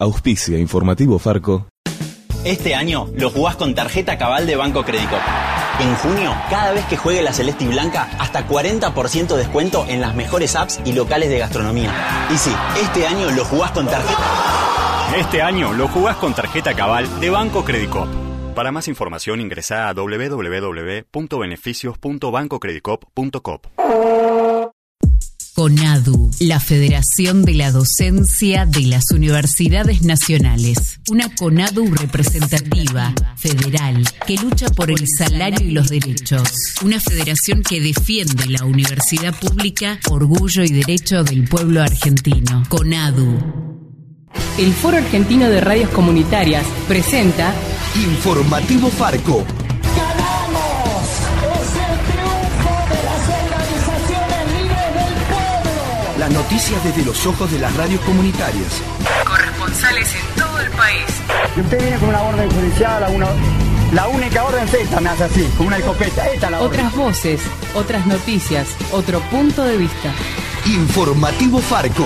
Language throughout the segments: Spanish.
Auspicia Informativo Farco. Este año lo jugás con tarjeta Cabal de Banco Credicop. En junio, cada vez que juegue la Celeste y Blanca, hasta 40% de descuento en las mejores apps y locales de gastronomía. Y sí, este año lo jugás con tarjeta. Este año lo jugás con tarjeta Cabal de Banco Credicop. Para más información ingresá a www.beneficios.bancocredicop.com. CONADU, la Federación de la Docencia de las Universidades Nacionales. Una CONADU representativa, federal, que lucha por el salario y los derechos. Una federación que defiende la universidad pública, orgullo y derecho del pueblo argentino. CONADU. El Foro Argentino de Radios Comunitarias presenta Informativo Farco. Las noticias desde los ojos de las radios comunitarias. Corresponsales en todo el país. Si usted viene con una orden judicial, la única orden es esta, me hace así, con una escopeta. Esta es la orden. Otras voces, otras noticias, otro punto de vista. Informativo Farco.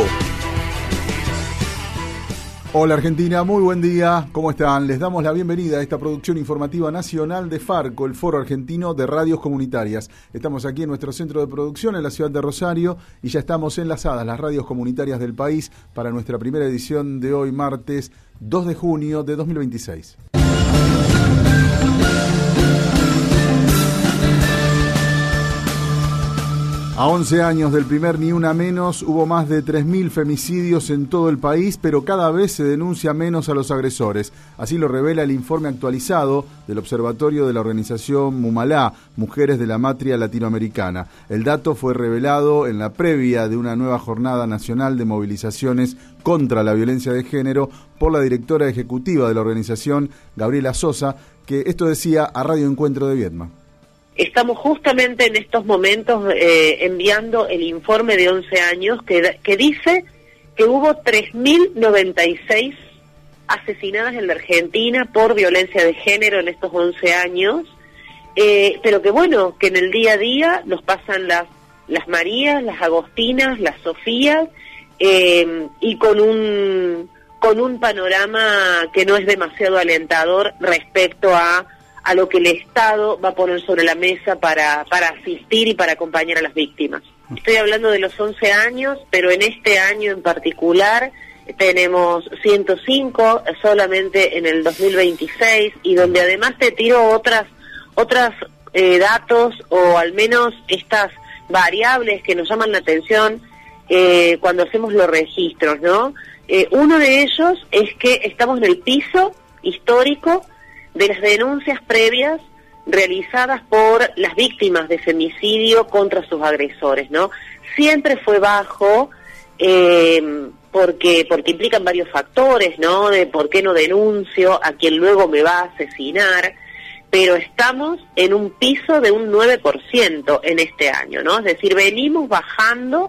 Hola Argentina, muy buen día, ¿cómo están? Les damos la bienvenida a esta producción informativa nacional de Farco, el Foro Argentino de Radios Comunitarias. Estamos aquí en nuestro centro de producción en la ciudad de Rosario y ya estamos enlazadas las radios comunitarias del país para nuestra primera edición de hoy, martes 2 de junio de 2026. A 11 años del primer Ni Una Menos, hubo más de 3.000 femicidios en todo el país, pero cada vez se denuncia menos a los agresores. Así lo revela el informe actualizado del Observatorio de la organización Mumalá, Mujeres de la Matria Latinoamericana. El dato fue revelado en la previa de una nueva jornada nacional de movilizaciones contra la violencia de género por la directora ejecutiva de la organización, Gabriela Sosa, que esto decía a Radio Encuentro de Viedma. Estamos justamente en estos momentos enviando el informe de 11 años que dice que hubo 3.096 asesinadas en la Argentina por violencia de género en estos 11 años, pero que bueno, que en el día a día nos pasan las Marías, las Agostinas, las Sofías, y con un panorama que no es demasiado alentador respecto a lo que el Estado va a poner sobre la mesa para asistir y para acompañar a las víctimas. Estoy hablando de los 11 años, pero en este año en particular tenemos 105 solamente en el 2026, y donde además te tiro otras datos, o al menos estas variables que nos llaman la atención cuando hacemos los registros, ¿no? Uno de ellos es que estamos en el piso histórico de las denuncias previas realizadas por las víctimas de femicidio contra sus agresores, ¿no? Siempre fue bajo, porque implican varios factores, ¿no? De por qué no denuncio a quien luego me va a asesinar, pero estamos en un piso de un 9% en este año, ¿no? Es decir, venimos bajando,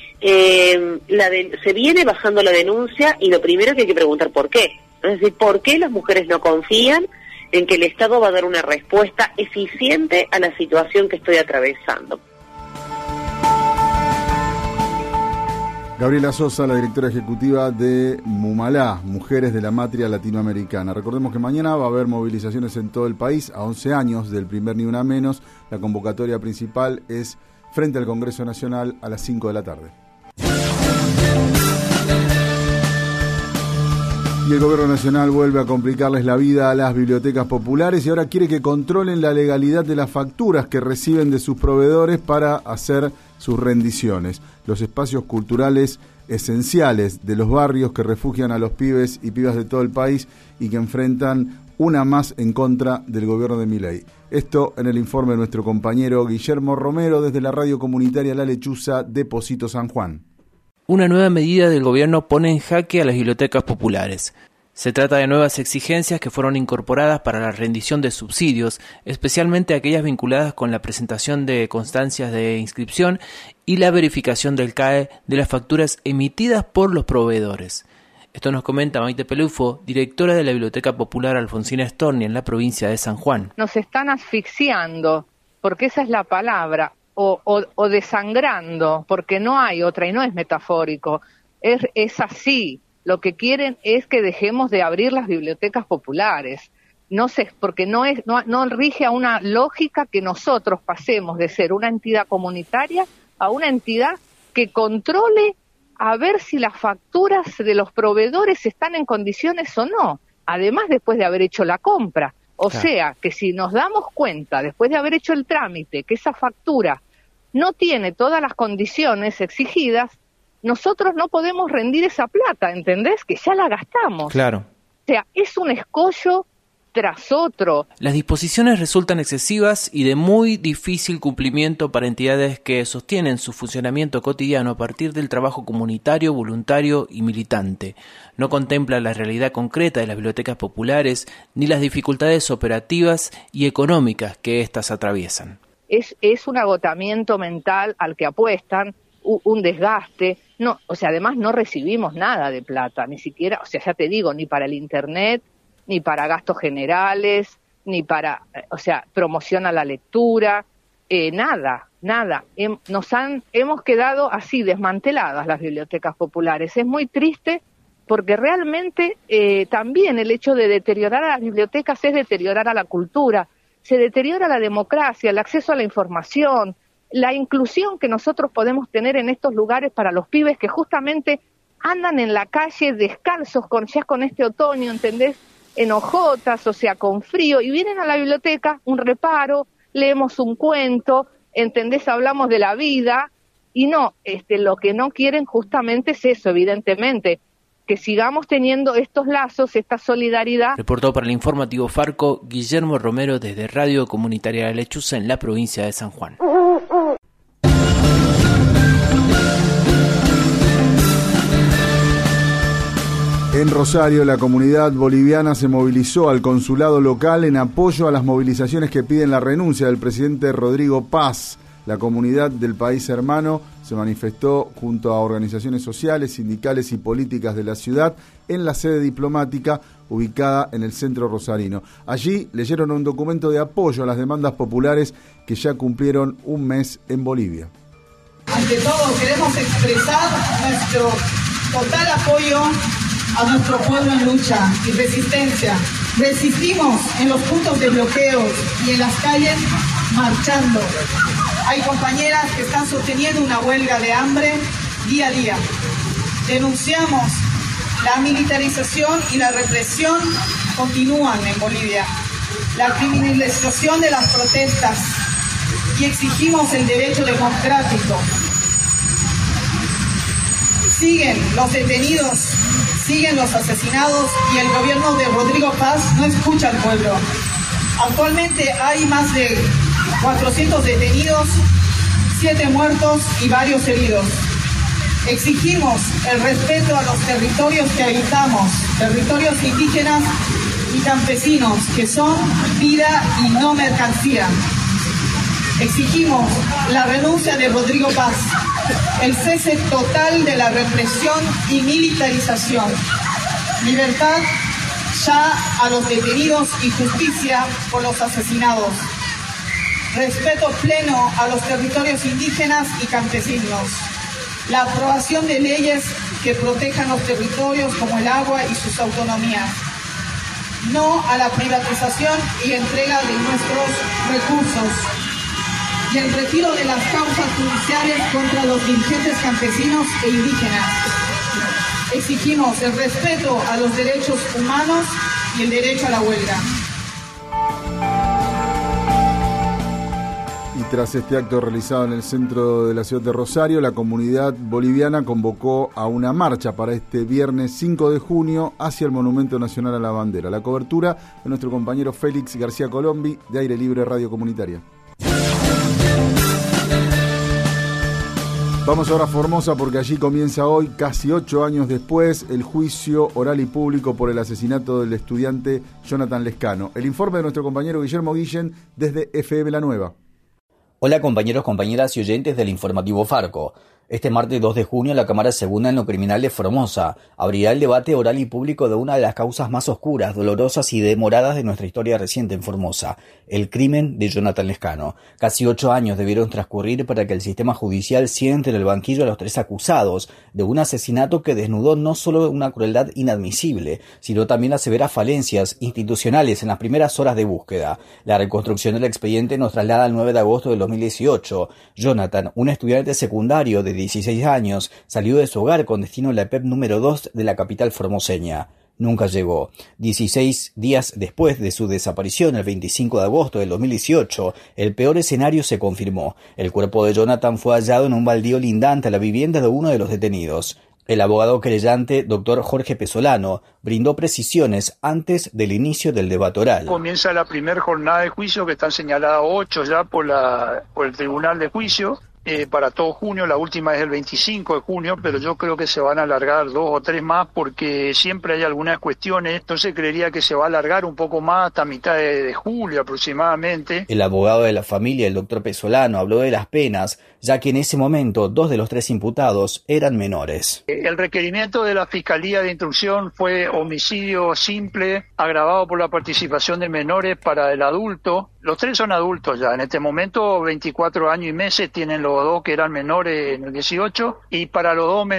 se viene bajando la denuncia, y lo primero que hay que preguntar por qué. Es decir, ¿por qué las mujeres no confían en que el Estado va a dar una respuesta eficiente a la situación que estoy atravesando? Gabriela Sosa, la directora ejecutiva de Mumalá, Mujeres de la Matria Latinoamericana. Recordemos que mañana va a haber movilizaciones en todo el país, a 11 años del primer Ni Una Menos. La convocatoria principal es frente al Congreso Nacional a las 5 de la tarde. Y el Gobierno Nacional vuelve a complicarles la vida a las bibliotecas populares y ahora quiere que controlen la legalidad de las facturas que reciben de sus proveedores para hacer sus rendiciones. Los espacios culturales esenciales de los barrios que refugian a los pibes y pibas de todo el país y que enfrentan una más en contra del gobierno de Milei. Esto en el informe de nuestro compañero Guillermo Romero desde la radio comunitaria La Lechuza de Pocito San Juan. Una nueva medida del gobierno pone en jaque a las bibliotecas populares. Se trata de nuevas exigencias que fueron incorporadas para la rendición de subsidios, especialmente aquellas vinculadas con la presentación de constancias de inscripción y la verificación del CAE de las facturas emitidas por los proveedores. Esto nos comenta Maite Pelufo, directora de la Biblioteca Popular Alfonsina Storni en la provincia de San Juan. Nos están asfixiando, porque esa es la palabra, o desangrando, porque no hay otra, y no es metafórico, es así. lo que quieren es que dejemos de abrir las bibliotecas populares. No sé, porque no rige a una lógica que nosotros pasemos de ser una entidad comunitaria a una entidad que controle a ver si las facturas de los proveedores están en condiciones o no, además después de haber hecho la compra. O sea, que si nos damos cuenta, después de haber hecho el trámite, que esa factura no tiene todas las condiciones exigidas, nosotros no podemos rendir esa plata, ¿entendés? Que ya la gastamos. Claro. O sea, es un escollo tras otro. Las disposiciones resultan excesivas y de muy difícil cumplimiento para entidades que sostienen su funcionamiento cotidiano a partir del trabajo comunitario, voluntario y militante. No contempla la realidad concreta de las bibliotecas populares ni las dificultades operativas y económicas que éstas atraviesan. Es un agotamiento mental al que apuestan, un desgaste. No, o sea, además no recibimos nada de plata, ni siquiera, o sea, ya te digo, ni para el internet, ni para gastos generales, ni para, o sea, promoción a la lectura, nada. Hemos quedado así, desmanteladas las bibliotecas populares. Es muy triste porque realmente también el hecho de deteriorar a las bibliotecas es deteriorar a la cultura, se deteriora la democracia, el acceso a la información, la inclusión que nosotros podemos tener en estos lugares para los pibes que justamente andan en la calle descalzos ya con este otoño, ¿entendés? En hojotas, o sea, con frío, y vienen a la biblioteca, un reparo, leemos un cuento, ¿entendés? Hablamos de la vida, y no, lo que no quieren justamente es eso, evidentemente, que sigamos teniendo estos lazos, esta solidaridad. Reportó para el informativo Farco Guillermo Romero desde Radio Comunitaria La Lechuza en la provincia de San Juan. En Rosario, la comunidad boliviana se movilizó al consulado local en apoyo a las movilizaciones que piden la renuncia del presidente Rodrigo Paz. La comunidad del país hermano se manifestó junto a organizaciones sociales, sindicales y políticas de la ciudad en la sede diplomática ubicada en el centro rosarino. Allí leyeron un documento de apoyo a las demandas populares que ya cumplieron un mes en Bolivia. Ante todo, queremos expresar nuestro total apoyo a nuestro pueblo en lucha y resistencia. Resistimos en los puntos de bloqueos y en las calles marchando. Hay compañeras que están sosteniendo una huelga de hambre día a día. Denunciamos la militarización y la represión continúan en Bolivia. La criminalización de las protestas y exigimos el derecho democrático. Siguen los detenidos, siguen los asesinados y el gobierno de Rodrigo Paz no escucha al pueblo. Actualmente hay más de 400 detenidos, 7 muertos y varios heridos. Exigimos el respeto a los territorios que habitamos, territorios indígenas y campesinos, que son vida y no mercancía. Exigimos la renuncia de Rodrigo Paz, el cese total de la represión y militarización, libertad ya a los detenidos y justicia por los asesinados, respeto pleno a los territorios indígenas y campesinos, la aprobación de leyes que protejan los territorios como el agua y sus autonomías, no a la privatización y entrega de nuestros recursos, y el retiro de las causas judiciales contra los dirigentes campesinos e indígenas. Exigimos el respeto a los derechos humanos y el derecho a la huelga. Y tras este acto realizado en el centro de la ciudad de Rosario, la comunidad boliviana convocó a una marcha para este viernes 5 de junio hacia el Monumento Nacional a la Bandera. La cobertura de nuestro compañero Félix García Colombi, de Aire Libre Radio Comunitaria. Vamos ahora a Formosa porque allí comienza hoy, casi 8 años después, el juicio oral y público por el asesinato del estudiante Jonathan Lescano. El informe de nuestro compañero Guillermo Guillén desde FM La Nueva. Hola compañeros, compañeras y oyentes del informativo Farco. Este martes 2 de junio, la Cámara Segunda en lo Criminal de Formosa abrirá el debate oral y público de una de las causas más oscuras, dolorosas y demoradas de nuestra historia reciente en Formosa, el crimen de Jonathan Lescano. Casi 8 años debieron transcurrir para que el sistema judicial siente en el banquillo a los 3 acusados de un asesinato que desnudó no solo una crueldad inadmisible, sino también las severas falencias institucionales en las primeras horas de búsqueda. La reconstrucción del expediente nos traslada al 9 de agosto del 2018. Jonathan, un estudiante secundario de 16 años, salió de su hogar con destino a la PEP número 2 de la capital formoseña. Nunca llegó. 16 días después de su desaparición, el 25 de agosto del 2018, el peor escenario se confirmó. El cuerpo de Jonathan fue hallado en un baldío lindante a la vivienda de uno de los detenidos. El abogado querellante, doctor Jorge Pesolano, brindó precisiones antes del inicio del debate oral. Comienza la primera jornada de juicio, que están señaladas 8 ya por el Tribunal de Juicio. Para todo junio, la última es el 25 de junio, pero yo creo que se van a alargar 2 o 3 más porque siempre hay algunas cuestiones, entonces creería que se va a alargar un poco más hasta mitad de julio aproximadamente. El abogado de la familia, el doctor Pesolano, habló de las penas, ya que en ese momento 2 de los 3 imputados eran menores. El requerimiento de la Fiscalía de Instrucción fue homicidio simple, agravado por la participación de menores para el adulto. Los 3 son adultos ya, en este momento 24 años y meses tienen los 2 que eran menores en el 18, y para los 2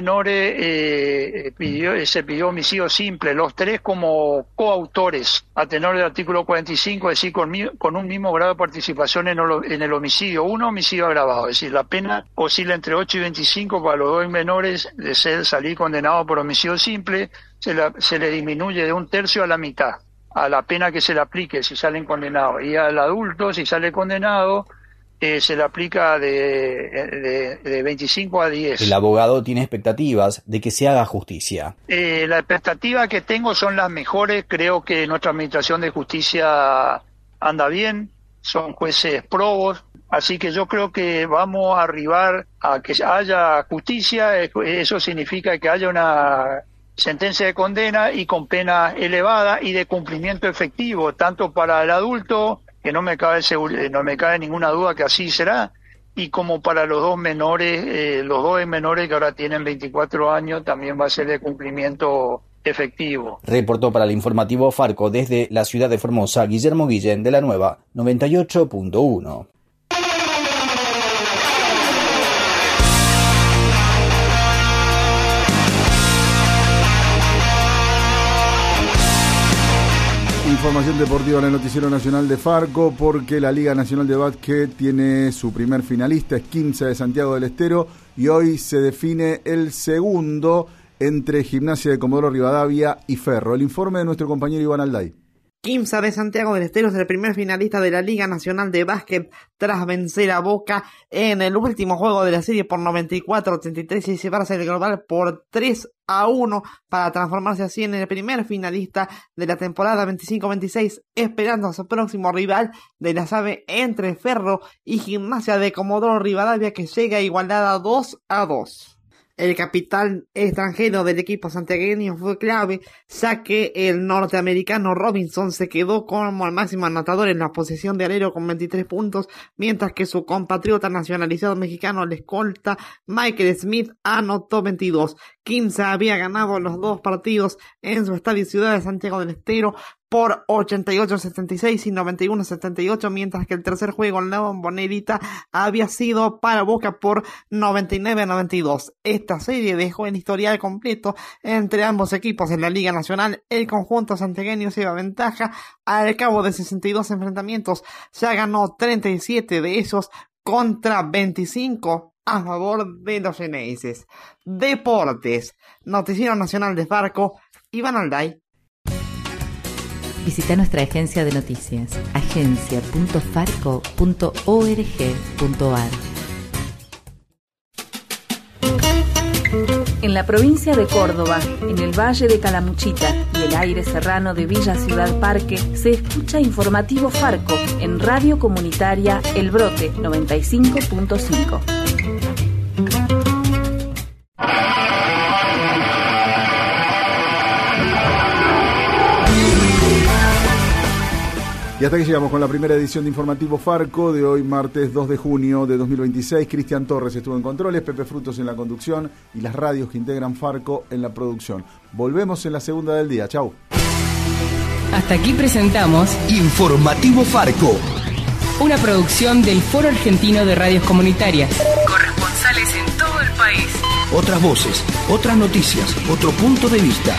menores se pidió homicidio simple, los 3 como coautores, a tenor del artículo 45, es decir, con un mismo grado de participación en el homicidio, un homicidio agravado, es decir, la pena oscila entre 8 y 25 para los 2 menores de salir condenados por homicidio simple, se le disminuye de 1/3 a la mitad a la pena que se le aplique si salen condenados, y al adulto si sale condenado se le aplica de 25 a 10. El abogado tiene expectativas de que se haga justicia. La expectativa que tengo son las mejores. Creo que nuestra administración de justicia anda bien, son jueces probos, así que yo creo que vamos a arribar a que haya justicia. Eso significa que haya una sentencia de condena y con pena elevada y de cumplimiento efectivo, tanto para el adulto, que no me cabe ninguna duda que así será, y como para los 2 menores, los 2 menores que ahora tienen 24 años, también va a ser de cumplimiento efectivo. Reportó para el informativo Farco desde la ciudad de Formosa, Guillermo Guillén, de la Nueva 98.1. Información deportiva en el Noticiero Nacional de Farco, porque la Liga Nacional de Básquet tiene su primer finalista, es Quimsa de Santiago del Estero, y hoy se define el segundo entre Gimnasia de Comodoro Rivadavia y Ferro. El informe de nuestro compañero Iván Alday. Quimsa de Santiago del Estero es el primer finalista de la Liga Nacional de Básquet tras vencer a Boca en el último juego de la serie por 94-83 y llevarse el global por 3-1 para transformarse así en el primer finalista de la temporada 25-26, esperando a su próximo rival de la llave entre Ferro y Gimnasia de Comodoro Rivadavia, que llega igualada 2-2. El capitán extranjero del equipo santiagueño fue clave, ya que el norteamericano Robinson se quedó como el máximo anotador en la posición de alero con 23 puntos, mientras que su compatriota nacionalizado mexicano, el escolta Michael Smith, anotó 22. Quimsa había ganado los 2 partidos en su estadio Ciudad de Santiago del Estero por 88-76 y 91-78, mientras que el tercer juego en la Bombonera había sido para Boca por 99-92. Esta serie dejó el historial completo entre ambos equipos en la Liga Nacional. El conjunto santiagueño se lleva ventaja al cabo de 62 enfrentamientos. Ya ganó 37 de esos contra 25 a favor de los geneises. Deportes, Noticiero Nacional de Farco, Iván Alday. Visita nuestra agencia de noticias, agencia.farco.org.ar. En la provincia de Córdoba, en el Valle de Calamuchita y el aire serrano de Villa Ciudad Parque, se escucha Informativo Farco en Radio Comunitaria El Brote 95.5. Y hasta aquí llegamos con la primera edición de Informativo Farco de hoy, martes 2 de junio de 2026. Cristian Torres estuvo en controles, Pepe Frutos en la conducción y las radios que integran Farco en la producción. Volvemos en la segunda del día. Chau. Hasta aquí presentamos Informativo Farco, una producción del Foro Argentino de Radios Comunitarias. Corresponsales en todo el país. otras voces, otras noticias, otro punto de vista.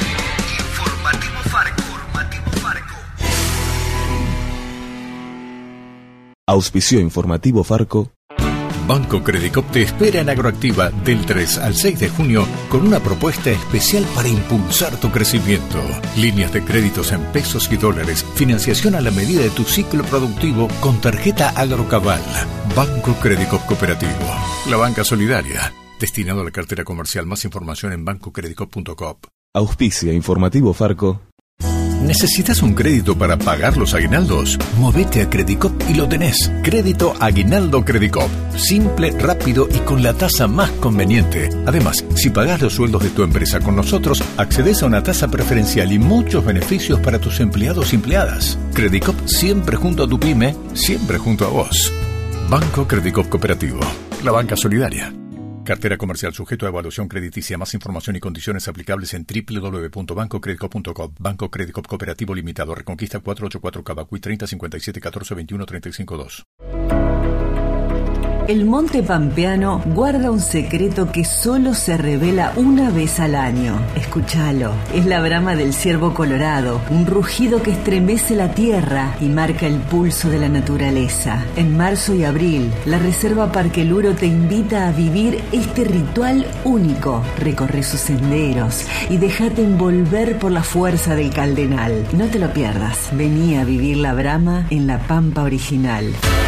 Auspició Informativo Farco. Banco Credicop te espera en Agroactiva del 3 al 6 de junio con una propuesta especial para impulsar tu crecimiento. Líneas de créditos en pesos y dólares, financiación a la medida de tu ciclo productivo con tarjeta Agrocabal. Banco Credicop Cooperativo, la banca solidaria, destinado a la cartera comercial. Más información en bancocredicop.com. Auspicia Informativo Farco. ¿Necesitas un crédito para pagar los aguinaldos? Movete a Credicop y lo tenés. Crédito Aguinaldo Credicop. Simple, rápido y con la tasa más conveniente. Además, si pagás los sueldos de tu empresa con nosotros, accedes a una tasa preferencial y muchos beneficios para tus empleados y empleadas. Credicop, siempre junto a tu pyme, siempre junto a vos. Banco Credicop Cooperativo, la banca solidaria. Cartera comercial sujeto a evaluación crediticia. Más información y condiciones aplicables en www.bancocredicop.com. Banco Credicop Cooperativo Limitado. Reconquista 484 Cavacuy 30 57 14 21 35 2. El Monte Pampeano guarda un secreto que solo se revela una vez al año. Escúchalo. Es la brama del ciervo colorado, un rugido que estremece la tierra y marca el pulso de la naturaleza. En marzo y abril, la Reserva Parque Luro te invita a vivir este ritual único. Recorre sus senderos y déjate envolver por la fuerza del Caldenal. No te lo pierdas. Vení a vivir la brama en la Pampa original.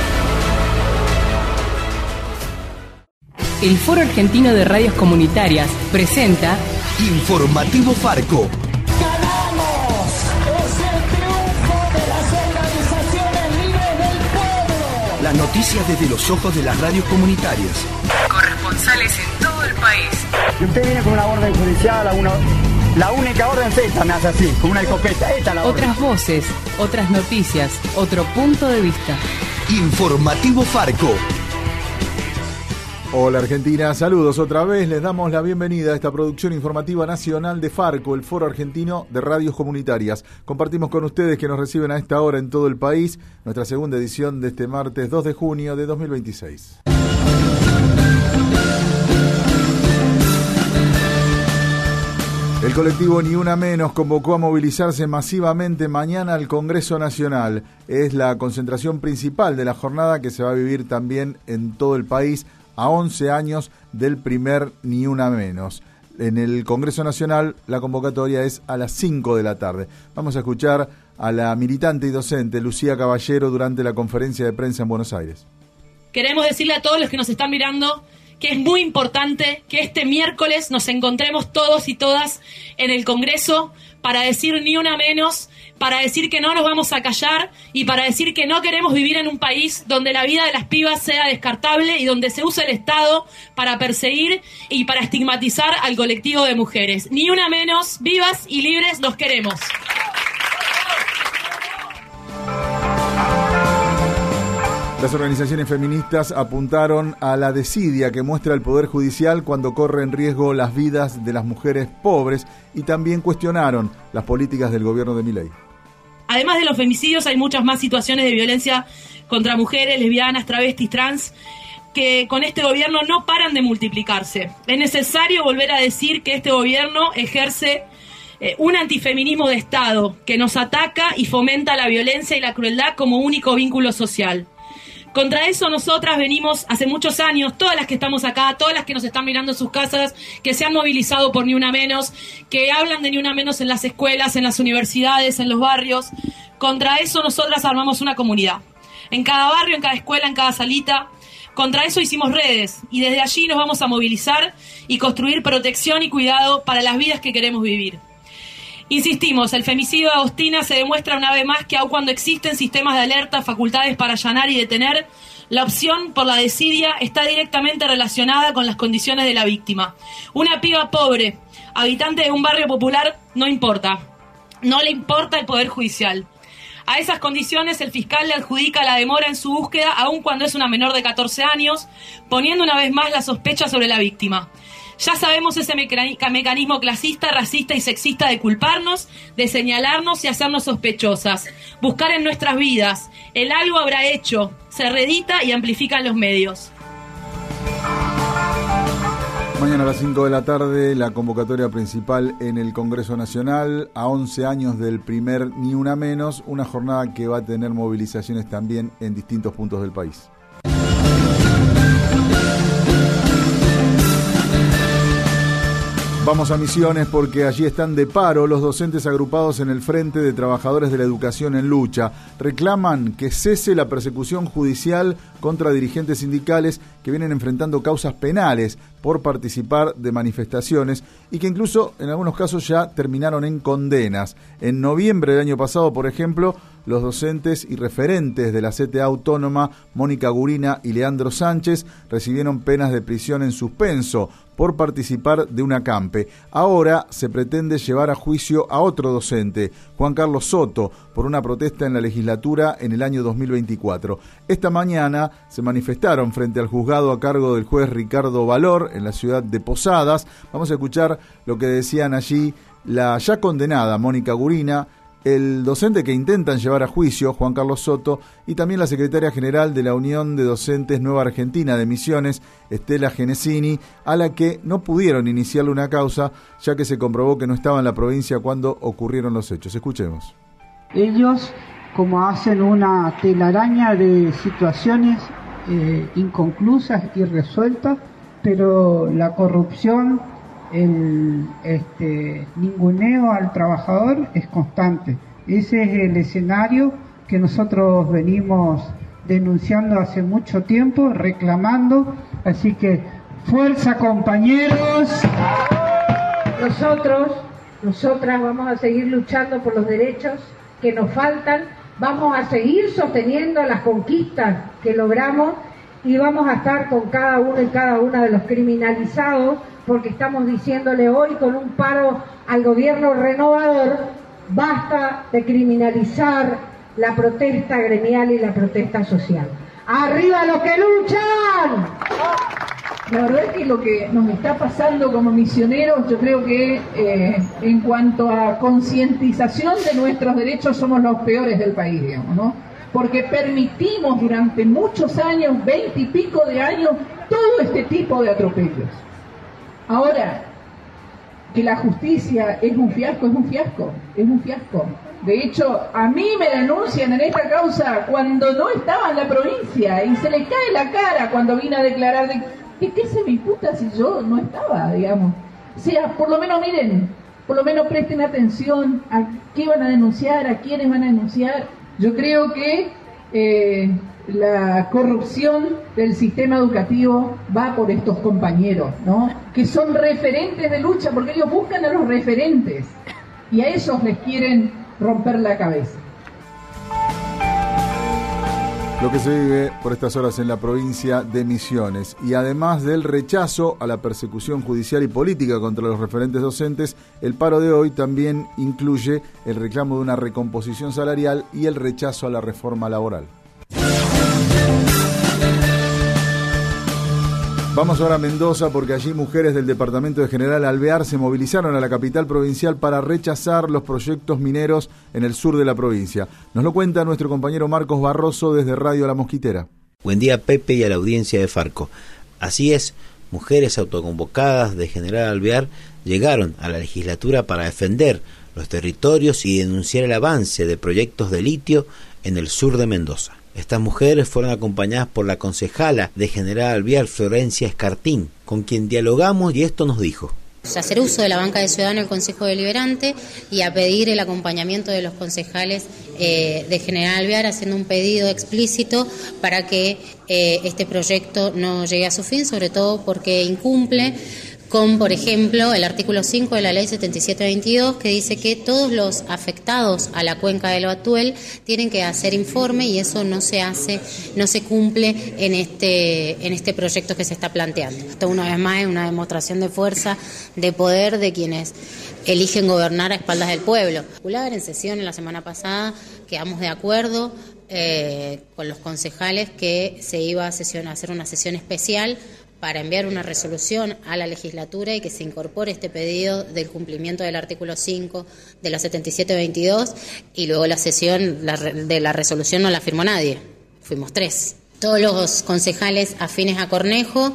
El Foro Argentino de Radios Comunitarias presenta Informativo Farco. ¡Ganamos! ¡Es el triunfo de las organizaciones libres del pueblo! Las noticias desde los ojos de las radios comunitarias. Corresponsales en todo el país. Y usted viene con una orden judicial, la única orden es esta, me hace así, con una escopeta. Esta es la orden. Otras voces, otras noticias, otro punto de vista. Informativo Farco. Hola Argentina, saludos otra vez, les damos la bienvenida a esta producción informativa nacional de Farco, el Foro Argentino de Radios Comunitarias. Compartimos con ustedes que nos reciben a esta hora en todo el país, nuestra segunda edición de este martes 2 de junio de 2026. El colectivo Ni Una Menos convocó a movilizarse masivamente mañana al Congreso Nacional. Es la concentración principal de la jornada que se va a vivir también en todo el país a 11 años del primer Ni Una Menos. En el Congreso Nacional la convocatoria es a las 5 de la tarde. Vamos a escuchar a la militante y docente Lucía Caballero durante la conferencia de prensa en Buenos Aires. Queremos decirle a todos los que nos están mirando que es muy importante que este miércoles nos encontremos todos y todas en el Congreso para decir ni una menos, para decir que no nos vamos a callar y para decir que no queremos vivir en un país donde la vida de las pibas sea descartable y donde se use el Estado para perseguir y para estigmatizar al colectivo de mujeres. Ni una menos, vivas y libres los queremos. Las organizaciones feministas apuntaron a la desidia que muestra el Poder Judicial cuando corre en riesgo las vidas de las mujeres pobres y también cuestionaron las políticas del gobierno de Milei. Además de los femicidios, hay muchas más situaciones de violencia contra mujeres, lesbianas, travestis, trans, que con este gobierno no paran de multiplicarse. Es necesario volver a decir que este gobierno ejerce un antifeminismo de Estado que nos ataca y fomenta la violencia y la crueldad como único vínculo social. Contra eso nosotras venimos hace muchos años, todas las que estamos acá, todas las que nos están mirando en sus casas, que se han movilizado por Ni Una Menos, que hablan de Ni Una Menos en las escuelas, en las universidades, en los barrios. Contra eso nosotras armamos una comunidad. En cada barrio, en cada escuela, en cada salita. Contra eso hicimos redes y desde allí nos vamos a movilizar y construir protección y cuidado para las vidas que queremos vivir. Insistimos, el femicidio de Agostina se demuestra una vez más que aun cuando existen sistemas de alerta, facultades para allanar y detener, la opción por la desidia está directamente relacionada con las condiciones de la víctima. Una piba pobre, habitante de un barrio popular, no importa. No le importa el Poder Judicial. A esas condiciones el fiscal le adjudica la demora en su búsqueda, aun cuando es una menor de 14 años, poniendo una vez más la sospecha sobre la víctima. Ya sabemos ese mecanismo clasista, racista y sexista de culparnos, de señalarnos y hacernos sospechosas. Buscar en nuestras vidas. El algo habrá hecho. Se reedita y amplifican los medios. Mañana a las 5 de la tarde, la convocatoria principal en el Congreso Nacional, a 11 años del primer Ni Una Menos, una jornada que va a tener movilizaciones también en distintos puntos del país. Vamos a Misiones porque allí están de paro los docentes agrupados en el Frente de Trabajadores de la Educación en Lucha. Reclaman que cese la persecución judicial contra dirigentes sindicales que vienen enfrentando causas penales por participar de manifestaciones y que incluso en algunos casos ya terminaron en condenas. En noviembre del año pasado, por ejemplo, los docentes y referentes de la CTA Autónoma, Mónica Gurina y Leandro Sánchez, recibieron penas de prisión en suspenso por participar de un acampe. Ahora se pretende llevar a juicio a otro docente, Juan Carlos Soto, por una protesta en la legislatura en el año 2024. Esta mañana se manifestaron frente al juzgado a cargo del juez Ricardo Valor en la ciudad de Posadas. Vamos a escuchar lo que decían allí la ya condenada Mónica Gurina, el docente que intentan llevar a juicio, Juan Carlos Soto, y también la secretaria general de la Unión de Docentes Nueva Argentina de Misiones, Estela Genesini, a la que no pudieron iniciarle una causa, ya que se comprobó que no estaba en la provincia cuando ocurrieron los hechos. Escuchemos. Ellos, como hacen una telaraña de situaciones inconclusas y resueltas, pero la corrupción, el ninguneo al trabajador es constante. Ese es el escenario que nosotros venimos denunciando hace mucho tiempo, reclamando. Así que fuerza, compañeros. Nosotras vamos a seguir luchando por los derechos que nos faltan, vamos a seguir sosteniendo las conquistas que logramos y vamos a estar con cada uno y cada una de los criminalizados, porque estamos diciéndole hoy con un paro al gobierno renovador: basta de criminalizar la protesta gremial y la protesta social. ¡Arriba los que luchan! La verdad es que lo que nos está pasando como misioneros, yo creo que en cuanto a concientización de nuestros derechos somos los peores del país, digamos, ¿no? Porque permitimos durante muchos años, 20 y pico de años, todo este tipo de atropellos. Ahora, que la justicia es un fiasco, es un fiasco, es un fiasco. De hecho, a mí me denuncian en esta causa cuando no estaba en la provincia y se le cae la cara cuando vine a declarar de ¿qué se me imputa si yo no estaba, digamos? O sea, por lo menos miren, por lo menos presten atención a qué van a denunciar, a quiénes van a denunciar. Yo creo que la corrupción del sistema educativo va por estos compañeros, ¿no? Que son referentes de lucha, porque ellos buscan a los referentes y a esos les quieren romper la cabeza. Lo que se vive por estas horas en la provincia de Misiones. Y además del rechazo a la persecución judicial y política contra los referentes docentes, el paro de hoy también incluye el reclamo de una recomposición salarial y el rechazo a la reforma laboral. Vamos ahora a Mendoza porque allí mujeres del departamento de General Alvear se movilizaron a la capital provincial para rechazar los proyectos mineros en el sur de la provincia. Nos lo cuenta nuestro compañero Marcos Barroso desde Radio La Mosquitera. Buen día, Pepe, y a la audiencia de Farco. Así es, mujeres autoconvocadas de General Alvear llegaron a la legislatura para defender los territorios y denunciar el avance de proyectos de litio en el sur de Mendoza. Estas mujeres fueron acompañadas por la concejala de General Alvear, Florencia Escartín, con quien dialogamos y esto nos dijo. Hacer uso de la banca de ciudadano del Consejo Deliberante y a pedir el acompañamiento de los concejales de General Alvear, haciendo un pedido explícito para que este proyecto no llegue a su fin, sobre todo porque incumple con, por ejemplo, el artículo 5 de la ley 7722, que dice que todos los afectados a la cuenca del Batuel tienen que hacer informe, y eso no se hace, no se cumple en este proyecto que se está planteando. Esto, una vez más, es una demostración de fuerza, de poder de quienes eligen gobernar a espaldas del pueblo. En sesión la semana pasada quedamos de acuerdo con los concejales que se iba a hacer una sesión especial para enviar una resolución a la legislatura y que se incorpore este pedido del cumplimiento del artículo 5 de la 7722, y luego la sesión de la resolución no la firmó nadie, fuimos 3. Todos los concejales afines a Cornejo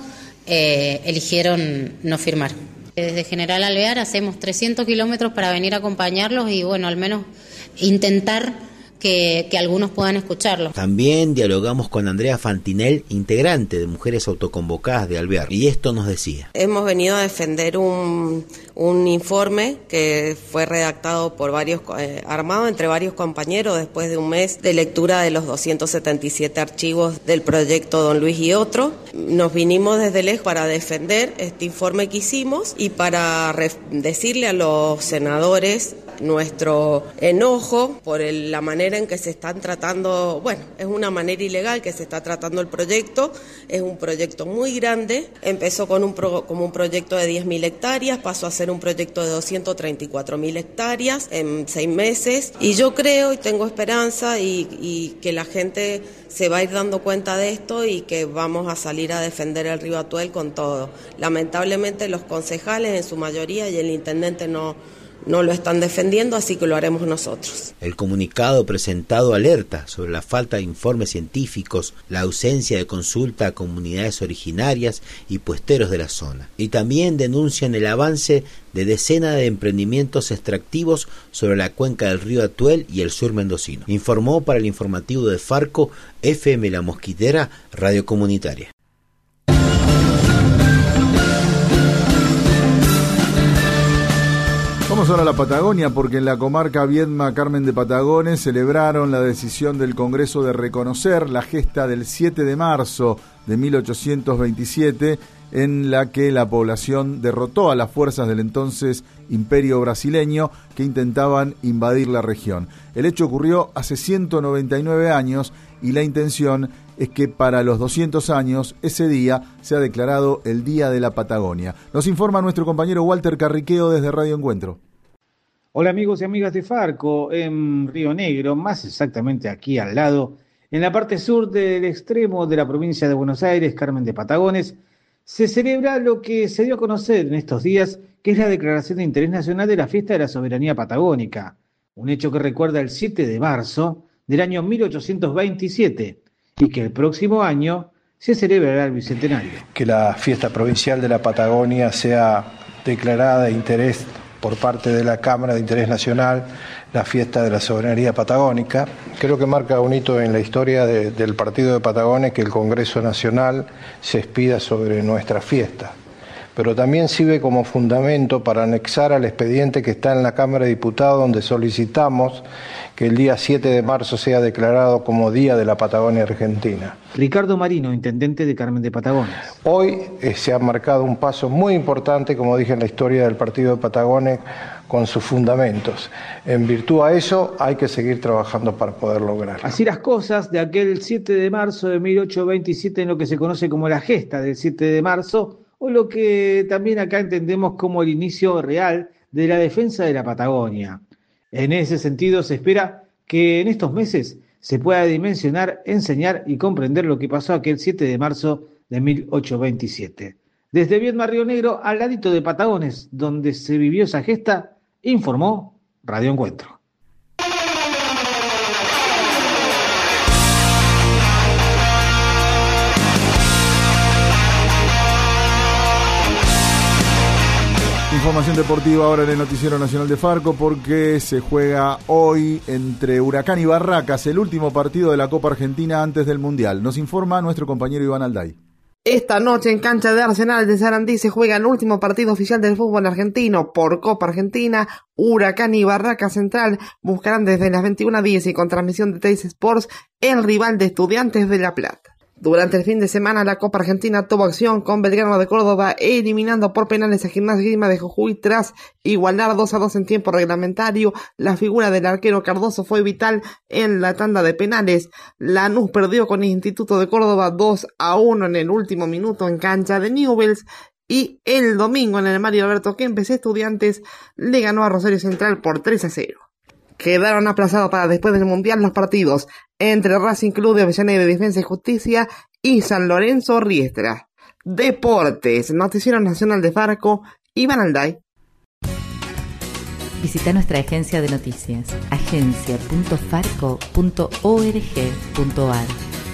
eligieron no firmar. Desde General Alvear hacemos 300 kilómetros para venir a acompañarlos y, bueno, al menos intentar que algunos puedan escucharlo. También dialogamos con Andrea Fantinel, integrante de Mujeres Autoconvocadas de Alvear, y esto nos decía. Hemos venido a defender un informe que fue redactado por armado entre varios compañeros después de un mes de lectura de los 277 archivos del proyecto Don Luis y otro. Nos vinimos desde lejos para defender este informe que hicimos y para decirle a los senadores nuestro enojo por la manera en que se están tratando. Bueno, es una manera ilegal que se está tratando el proyecto. Es un proyecto muy grande. Empezó como un proyecto de 10.000 hectáreas, pasó a ser un proyecto de 234.000 hectáreas en 6 meses. Y yo creo y tengo esperanza y que la gente se va a ir dando cuenta de esto y que vamos a salir a defender el río Atuel con todo. Lamentablemente los concejales en su mayoría y el intendente no lo están defendiendo, así que lo haremos nosotros. El comunicado presentado alerta sobre la falta de informes científicos, la ausencia de consulta a comunidades originarias y puesteros de la zona. Y también denuncian el avance de decenas de emprendimientos extractivos sobre la cuenca del río Atuel y el sur mendocino. Informó para el informativo de Farco, FM La Mosquitera, Radio Comunitaria. Vamos ahora a la Patagonia, porque en la comarca Viedma Carmen de Patagones celebraron la decisión del Congreso de reconocer la gesta del 7 de marzo de 1827, en la que la población derrotó a las fuerzas del entonces Imperio brasileño que intentaban invadir la región. El hecho ocurrió hace 199 años y la intención es que para los 200 años ese día sea declarado el Día de la Patagonia. Nos informa nuestro compañero Walter Carriqueo desde Radio Encuentro. Hola amigos y amigas de Farco, en Río Negro, más exactamente aquí al lado, en la parte sur del extremo de la provincia de Buenos Aires, Carmen de Patagones, se celebra lo que se dio a conocer en estos días, que es la Declaración de Interés Nacional de la Fiesta de la Soberanía Patagónica, un hecho que recuerda el 7 de marzo del año 1827 y que el próximo año se celebrará el Bicentenario. Que la fiesta provincial de la Patagonia sea declarada de interés por parte de la Cámara de Interés Nacional, la fiesta de la soberanía patagónica. Creo que marca un hito en la historia del partido de Patagones que el Congreso Nacional se expida sobre nuestra fiesta. Pero también sirve como fundamento para anexar al expediente que está en la Cámara de Diputados, donde solicitamos que el día 7 de marzo sea declarado como Día de la Patagonia Argentina. Ricardo Marino, intendente de Carmen de Patagones. Hoy se ha marcado un paso muy importante, como dije, en la historia del partido de Patagones, con sus fundamentos. En virtud a eso hay que seguir trabajando para poder lograrlo. Así las cosas, de aquel 7 de marzo de 1827, en lo que se conoce como la gesta del 7 de marzo, o lo que también acá entendemos como el inicio real de la defensa de la Patagonia. En ese sentido, se espera que en estos meses se pueda dimensionar, enseñar y comprender lo que pasó aquel 7 de marzo de 1827. Desde Viedma, Río Negro, al ladito de Patagones, donde se vivió esa gesta, informó Radio Encuentro. Información deportiva ahora en el Noticiero Nacional de Farco, porque se juega hoy entre Huracán y Barracas el último partido de la Copa Argentina antes del Mundial. Nos informa nuestro compañero Iván Alday. Esta noche en cancha de Arsenal de Sarandí se juega el último partido oficial del fútbol argentino por Copa Argentina. Huracán y Barracas Central buscarán desde las 21:10 y con transmisión de Teis Sports el rival de Estudiantes de La Plata. Durante el fin de semana, la Copa Argentina tuvo acción con Belgrano de Córdoba eliminando por penales a Gimnasia Grima de Jujuy tras igualar 2-2 en tiempo reglamentario. La figura del arquero Cardoso fue vital en la tanda de penales. Lanús perdió con el Instituto de Córdoba 2-1 en el último minuto en cancha de Newell's. Y el domingo en el Mario Alberto Kempes, Estudiantes le ganó a Rosario Central por 3-0. Quedaron aplazados para después del Mundial los partidos entre Racing Club de Avellaneda de Defensa y Justicia y San Lorenzo Riestra. Deportes, Noticiero Nacional de Farco, Iván Alday. Visita nuestra agencia de noticias, agencia.farco.org.ar.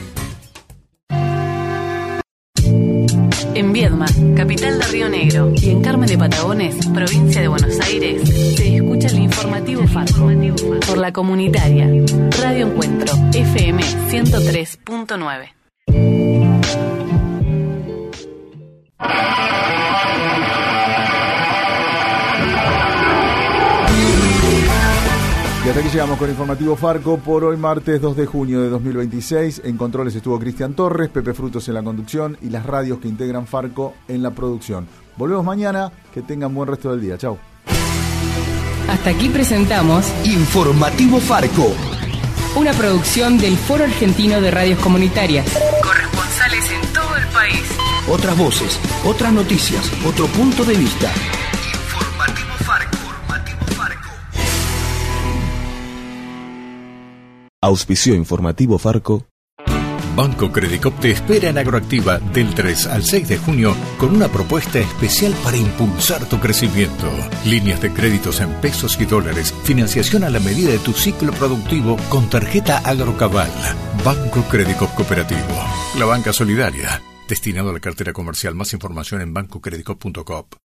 En Viedma, capital de Río Negro, y en Carmen de Patagones, provincia de Buenos Aires, se escucha el informativo Farco por la comunitaria Radio Encuentro FM 103.9. Y hasta aquí llegamos con Informativo Farco por hoy, martes 2 de junio de 2026. En controles estuvo Cristian Torres, Pepe Frutos en la conducción y las radios que integran Farco en la producción. Volvemos mañana, que tengan buen resto del día. Chau. Hasta aquí presentamos Informativo Farco, una producción del Foro Argentino de Radios Comunitarias. Corresponsales en todo el país. otras voces, otras noticias, otro punto de vista. Informativo Farco. Auspició Informativo Farco. Banco Credicop te espera en Agroactiva del 3 al 6 de junio con una propuesta especial para impulsar tu crecimiento. Líneas de créditos en pesos y dólares, financiación a la medida de tu ciclo productivo con tarjeta Agrocabal. Banco Credicop Cooperativo, la banca solidaria, destinado a la cartera comercial. Más información en bancocredicop.com.